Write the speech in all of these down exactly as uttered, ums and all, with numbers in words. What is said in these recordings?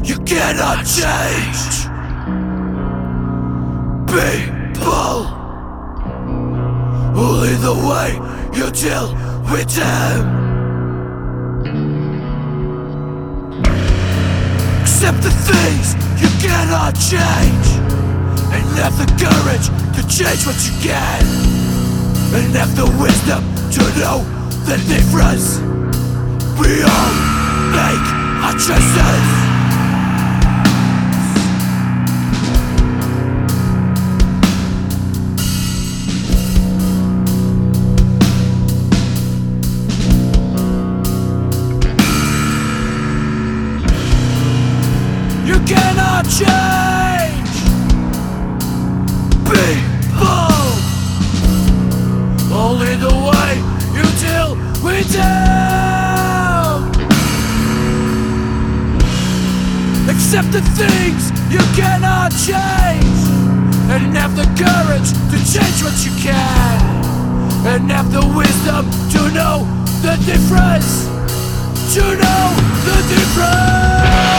you cannot change. People who lead the way you deal with them. Accept the things you cannot change, and have the courage to change what you can, and have the wisdom to know the difference. We all make our choices. You cannot change people, only the way you deal with them. Accept the things you cannot change, and have the courage to change what you can, and have the wisdom to know the difference. To know the difference.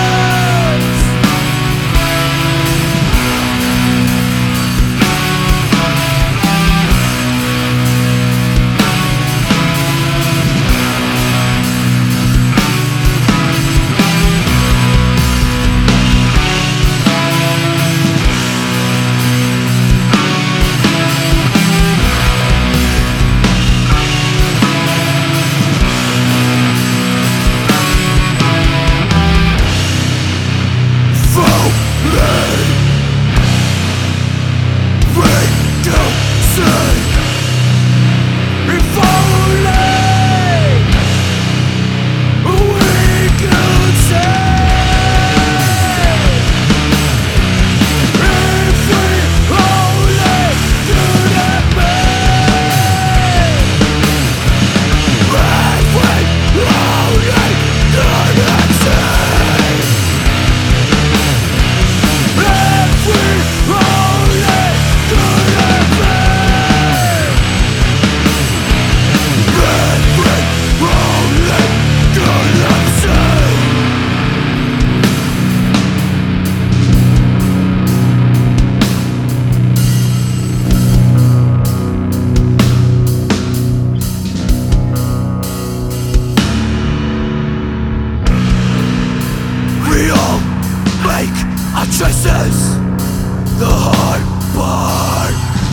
Choices, the hard part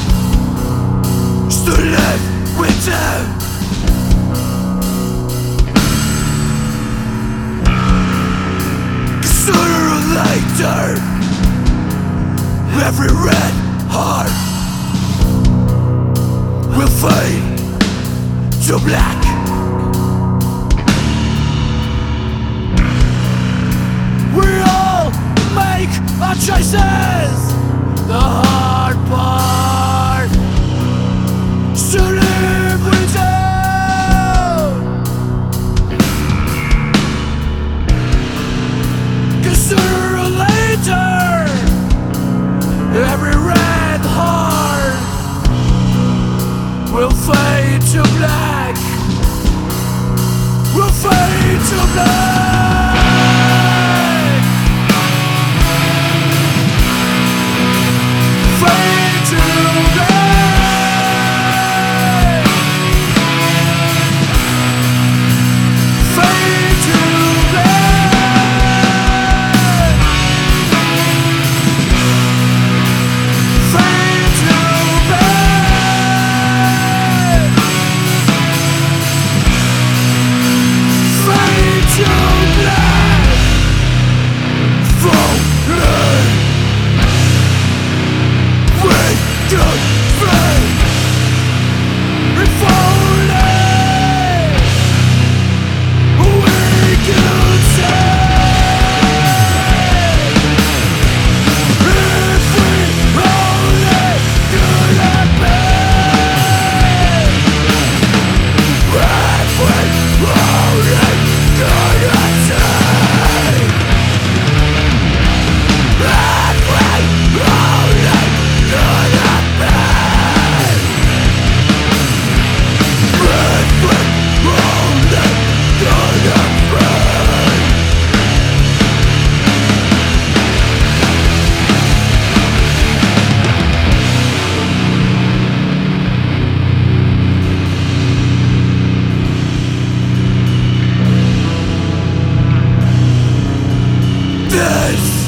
is to live with them. Sooner or later, every red heart will fade to black. We all make our choices. The hard part is to live with them. 'Cause sooner or later, every red heart will fade to black. Will fade to black. Fade to this